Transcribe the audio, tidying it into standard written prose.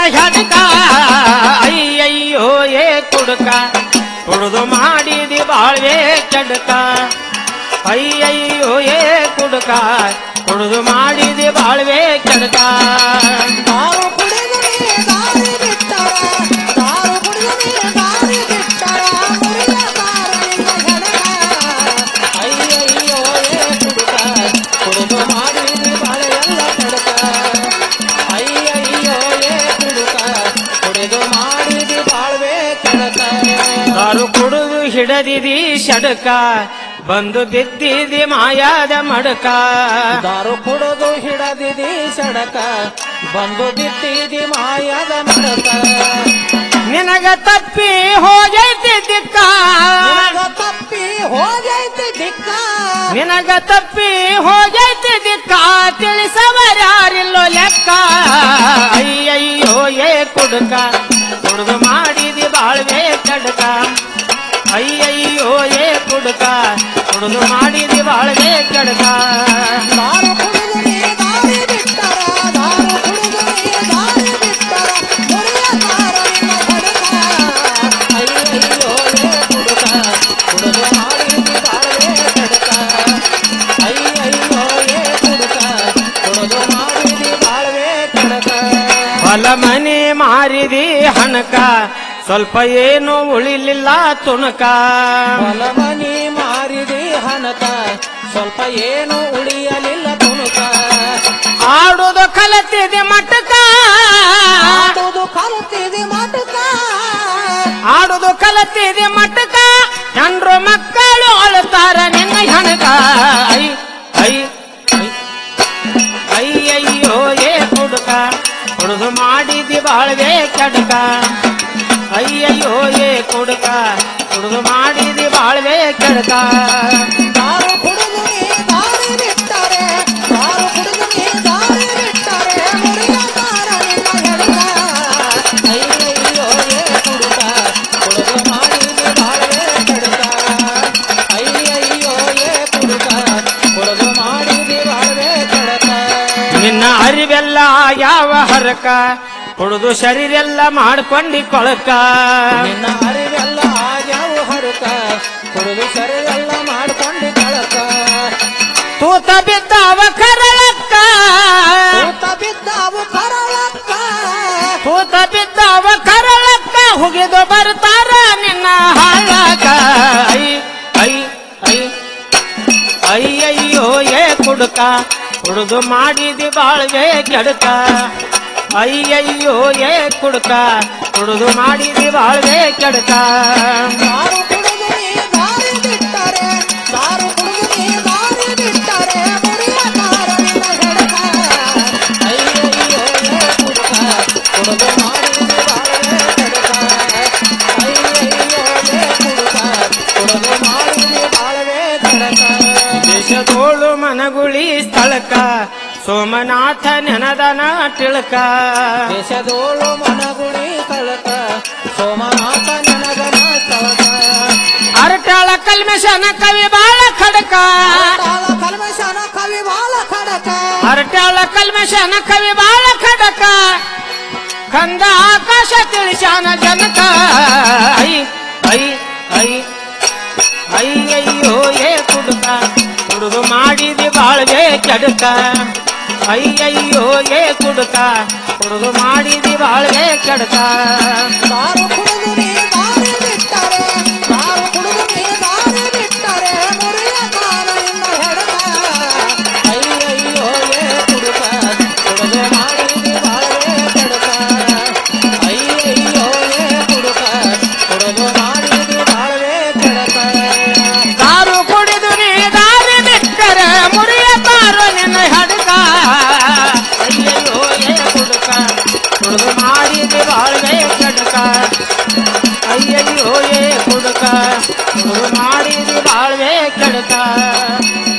ಹೆಡಕ ಅಯ್ಯಯ್ಯೋ ಏ ಕುಡುಕ ಕುಡಿದು ಮಾಡಿದಿ ಬಾಳ್ವೆ ಕೆಡಕ ಅಯ್ಯಯ್ಯೋ ಏ ಕುಡುಕ ಕುಡಿದು ಮಾಡಿದಿ ಬಾಳ್ವೆ ಕೆಡಕ ದಾರು ಕುಡಿದು ನೀ ದಾರಿ ಬಿಟ್ಟರ ದಾರು ಕುಡಿದು ನೀ ದಾರಿ ಬಿಟ್ಟರ ಮುರಿಯತಾರ ನಿನ್ನ ಹೆಡಕ ಅಯ್ಯಯ್ಯೋ ಏ ಕುಡುಕ ಕುಡಿದು ಮಾಡಿದಿ ಬಾಳೆಲ್ಲ ಕೆಡಕ ಅಯ್ಯಯ್ಯೋ ಏ ಕುಡುಕ ಕುಡಿದು ಮಾಡಿದಿ ಬಾಳ್ವೆ ಕೆಡಕ ದಾರು ಕುಡಿದು ಹಿಡದಿದಿ ಶಡಕ ಬಂದು ಬಿದ್ದಿದಿ ಮಾಯಾದ ಮಡಕ ದಾರು ಕುಡಿದು ಹಿಡದಿದಿ ಸಡಕ ಬಂದು ಬಿಟ್ಟಿದಿ ಮಾಯದ ಮಡಕ ನಿನಗ ತಪ್ಪಿ ಹೋಗೈತಿ ದಿಕ್ಕ ನಿನಗ ತಪ್ಪಿ ಹೋಗೈತಿ ದಿಕ್ಕ ನಿನಗ ತಪ್ಪಿ ಹೋಗೈತಿ ದಿಕ್ಕ ತಿಳಿಸವರ್ಯಾರಿಲ್ಲೋ ಲೆಕ್ಕ ಅಯ್ಯಯ್ಯೋ ಏ ಕುಡುಕ ಕುಡಿದು ಮಾಡಿದಿ ಬಾಳ್ವೆ ಕಡಕ ಅಯ್ಯಯ್ಯೋ ಏ ಕುಡುಕ ಕುಡಿದು ಮಾಡಿದಿ ಬಾಳ್ವೆ ಕಡಕ ದಾರು ಕುಡಿದು ನೀ ದಾರಿ ಬಿಟ್ಟರ ದಾರು ಕುಡಿದು ನೀ ದಾರಿ ಬಿಟ್ಟರ ಮುರಿಯತಾರ ನಿನ್ನ ಹೆಡಕ ಅಯ್ಯಯ್ಯೋ ಏ ಕುಡುಕ ಕುಡಿದು ಮಾಡಿದಿ ಬಾಳ್ವೆ ಕೆಡಕ ಅಯ್ಯಯ್ಯೋ ಏ ಕುಡುಕ ಕುಡಿದು ಮಾಡಿದಿ ಬಾಳ್ವೆ ಕೆಡಕ ಹೊಲ ಮನೆ ಮಾರಿದಿ ಹಣಕ ಸ್ವಲ್ಪ ಏನು ಉಳಿಲಿಲ್ಲ ತುಣಕ ಹೊಲ ಮನಿ ಮಾರಿದಿ ಹಣಕ ಸ್ವಲ್ಪ ಏನು ಉಳಿಯಲಿಲ್ಲ ತುಣುಕ ಆಡುದು ಕಲತಿದೆ ಮಟಕ ಆಡುದು ಕಲಿತಿದಿ ಮಟಕ ಆಡುದು ಕಲತಿದೆ ಮಟಕ ಹೆಂಡ್ರು ಮಕ್ಕಳು ಅಳುತ್ತಾರ ನಿನ್ನ ಹಣಕ ಐ ಐ ಐ ಅಯ್ಯಯ್ಯೋ ಏ ಕುಡುಕ ಕುಡಿದು ಮಾಡಿದಿ ಬಾಳ್ವೆ ಕೆಡಕ ಅಯ್ಯಯ್ಯೋ ಏ ಕುಡುಕ ಕುಡಿದು ಮಾಡಿದಿ ಬಾಳ್ವೆ ಕೆಡಕ ದಾರು ಕುಡಿದು ನೀ ದಾರಿ ಬಿಟ್ಟರೆ ದಾರು ಕುಡಿದು ನೀ ದಾರಿ ಬಿಟ್ಟರೆ ಮುರಿಯತಾರ ನಿನ್ನ ಹೆಡಕ ಅಯ್ಯಯ್ಯೋ ಏ ಕುಡುಕ ಕುಡಿದು ಮಾಡಿದಿ ಬಾಳ್ವೆ ಕೆಡಕ ಅಯ್ಯಯ್ಯೋ ಏ ಕುಡುಕ ಕುಡಿದು ಮಾಡಿದಿ ಬಾಳ್ವೆ ಕೆಡಕ ನಿನ್ನ ಅರಿವೆಲ್ಲ ಯಾವ ಹರಕ ಕುಡಿದು ಶರೀರೆಲ್ಲ ಮಾಡ್ಕೊಂಡಿ ಕೊಳಕ ನಿನ್ನ ಅರಿವೆಲ್ಲ ಆಗ್ಯಾವ ಹರಕ ಕುಡಿದು ಸರಿಯೆಲ್ಲ ಮಾಡ್ಕೊಂಡು ಕಳಕ ತೂತ ಬಿದ್ದಾವ ಕರಳಕ್ಕ ಊತ ಬಿದ್ದಾವು ಕರಳಕ್ಕ ತೂತ ಬಿದ್ದಾವ ಕರಳಕ್ಕ ಹುಗಿದು ಬರ್ತಾರ ನಿನ್ನ ಹಾಳಕ ಐ ಐ ಐ ಅಯ್ಯಯ್ಯೋ ಏ ಕುಡುಕ ಕುಡಿದು ಮಾಡಿದಿ ಬಾಳ್ವೆ ಕೆಡಕ ಅಯ್ಯಯ್ಯೋ ಏ ಕುಡುಕ ಕುಡಿದು ಮಾಡಿದಿ ಬಾಳ್ವೆ ಕೆಡಕ ದಾರು ಕುಡಿದು ನೀ ದಾರಿ ಬಿಟ್ಟರೆ ದಾರು ಕುಡಿದು ನೀ ದಾರಿ ಬಿಟ್ಟರೆ ಮುರಿಯತಾರ ನಿನ್ನ ಹೆಡಕ ಅಯ್ಯಯ್ಯೋ ಏ ಕುಡುಕ ಕುಡಿದು ಮಾಡಿದಿ ಬಾಳ್ವೆ ಕೆಡಕ ಅಯ್ಯಯ್ಯೋ ಏ ಕುಡುಕ ಕುಡಿದು ಮಾಡಿದಿ ಬಾಳ್ವೆ ಕೆಡಕ ದೇಶದೋಳು ಮನಗುಳಿ ಸ್ಥಳಕ ಸೋಮನಾಥ ನೆನದನ ತಿಳಕ ದೇಶದೋಳು ಮನಗುಳಿ ಕಳಕ ಸೋಮನಾಥ ನನಗನ ಸ್ಥಳಕ ಅರಟಾಳ ಕಲ್ಮೆಶನ ಕವಿ ಬಾಳ ಖಡಕ ತಾಳ ಕಲ್ಮಶನ ಕವಿ ಬಾಳ ಖಡಕ ಅರಟಾಳ ಕಲ್ಮೆಶನ ಕವಿ ಬಾಳ ಖಡಕ ಕಂದ ಆಕಾಶ ತಿಳಿಶಾನ ಜನಕ ಐ ಐ ಐ ಅಯ್ಯಯ್ಯೋ ಏ ಕುಡುಕ ಕುಡಿದು ಮಾಡಿದಿ ಬಾಳ್ವೆ ಕೆಡಕ ಅಯ್ಯಯ್ಯೋ ಏ ಕುಡುಕ ಕುಡಿದು ಮಾಡಿದಿ ಬಾಳ್ವೆ ಕೆಡಕ ದಾರು ಕುಡಿದು ನೀ ದಾರಿ ಬಿಟ್ಟರೆ ದಾರು ಕುಡಿದು ನೀ ದಾರಿ ಬಿಟ್ಟರೆ ಮುರಿಯತಾರ ನಿನ್ನ ಹೆಡಕ ಅಯ್ಯಯ್ಯೋ ಏ ಕುಡುಕ ಕುಡಿದು ಮಾಡಿದಿ ಬಾಳ್ವೆ ಕೆಡಕ ಅಯ್ಯಯ್ಯೋ ಏ ಕುಡುಕ ಕುಡಿದು ಮಾಡಿದಿ ಬಾಳ್ವೆ ಕೆಡಕ ದಾರು ಕುಡಿದು ನೀ ದಾರಿ ಬಿಟ್ಟರೆ ಮುರಿಯತಾರ ನಿನ್ನ ಹಡಕ ಅಯ್ಯಯ್ಯೋ ಏ ಕುಡುಕ ಕುಡಿದು ಮಾಡಿದಿ ಬಾಳ್ವೆ ಕೆಡಕ ಅಯ್ಯಯ್ಯೋ ಏ ಕುಡುಕ ಕುಡಿದು ಮಾಡಿದಿ ಬಾಳ್ವೆ ಕೆಡಕ